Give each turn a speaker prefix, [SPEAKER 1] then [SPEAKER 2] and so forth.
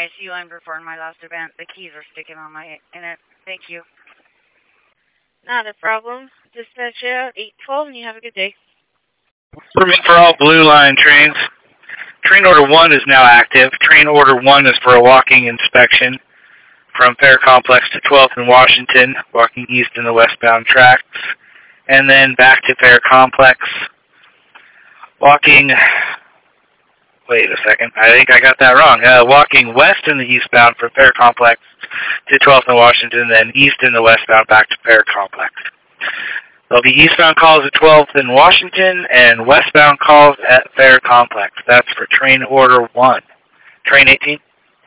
[SPEAKER 1] Okay, I see you unperformed my last event. The keys are sticking on in it. Thank you. Not a problem. Dispatch out 812 and you have a good day.
[SPEAKER 2] Permit for all Blue Line trains. Train order 1 is now active. Train order 1 is for a walking inspection from Fair Complex to 12th and Washington, walking east in the westbound tracks, and then back to Fair Complex, walking, wait a second, I think I got that wrong, walking west in the eastbound from Fair Complex to 12th and Washington, then east in the westbound back to Fair Complex. There'll be eastbound calls at 12th and Washington and westbound calls at Fair Complex. That's for train order 1. Train 18.